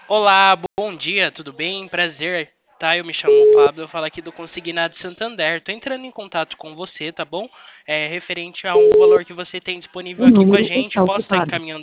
Olá, bom dia, tudo bem? Prazer, tá? Eu me chamo Pablo, eu falo aqui do Consignado Santander. Tô entrando em contato com você, tá bom? Referente a um valor que você tem disponível O aqui com a número gente. está Posso estar ocupado. encaminhando